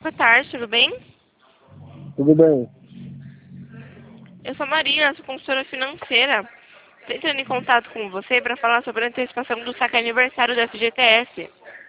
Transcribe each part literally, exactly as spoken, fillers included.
Boa tarde, tudo bem? Tudo bem? Eu sou a Marina, sou consultora financeira. Estou entrando em contato com você para falar sobre a antecipação do saque aniversário da F G T S.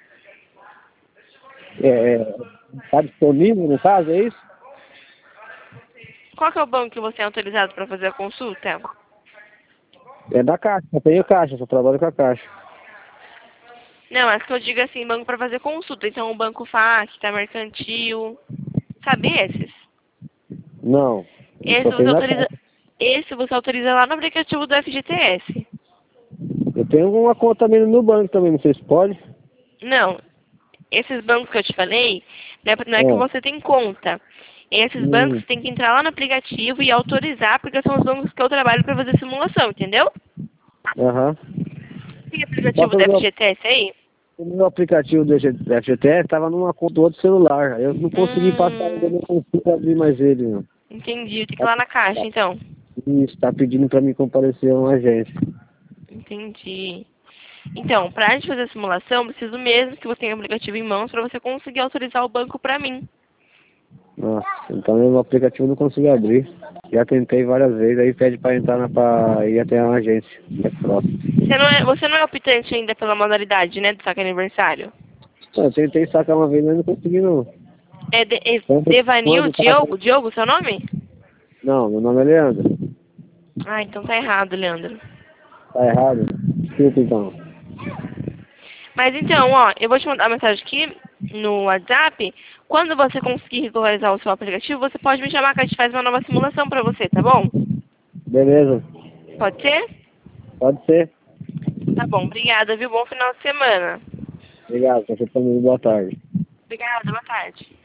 É, tá disponível no caso, é isso? Qual que é o banco que você é autorizado para fazer a consulta? É da Caixa, eu tenho Caixa, só trabalho com a Caixa. Não, é que eu digo assim, banco para fazer consulta. Então, o Banco Facta, Mercantil, sabe esses? Não, eu Esse só você tenho na autoriza, Caixa. esse você autoriza lá no aplicativo do F G T S. Eu tenho uma conta também no banco também, não sei se pode. Não, esses bancos que eu te falei, não é, não é que É. você tem conta. Esses bancos Hum, tem que entrar lá no aplicativo e autorizar, porque são os bancos que eu trabalho para fazer simulação, entendeu? Aham. Tem Só aplicativo que o da meu, F G T S aí? o meu aplicativo do F G T S estava numa conta do outro celular. Aí eu não consegui passar ainda, Hum, não consigo abrir mais ele. Não. entendi. Tem que ir Tá, lá na caixa, tá, então. está pedindo para mim comparecer a uma agência. Entendi. Então, para a gente fazer a simulação, eu preciso mesmo que você tenha o aplicativo em mãos para você conseguir autorizar o banco para mim. Nossa, então o aplicativo eu não consigo abrir. Já tentei várias vezes, aí pede para entrar na, pra ir até uma agência. É próximo. Você não é, você não é optante ainda pela modalidade, né, do saque aniversário? Eu tentei sacar uma vez, mas não consegui não. É, de, é Quando, Devanil quando tá... Diogo? Diogo, seu nome? Não, meu nome é Leandro. Ah, então tá errado, Leandro. Tá errado? Desculpa então. Mas então, ó, eu vou te mandar uma mensagem aqui no WhatsApp. Quando você conseguir regularizar o seu aplicativo, você pode me chamar que a gente faz uma nova simulação pra você, tá bom? Beleza. Pode ser? Pode ser. Tá bom, obrigada, viu? Bom final de semana. Obrigado, você também. Boa tarde. Obrigada, boa tarde.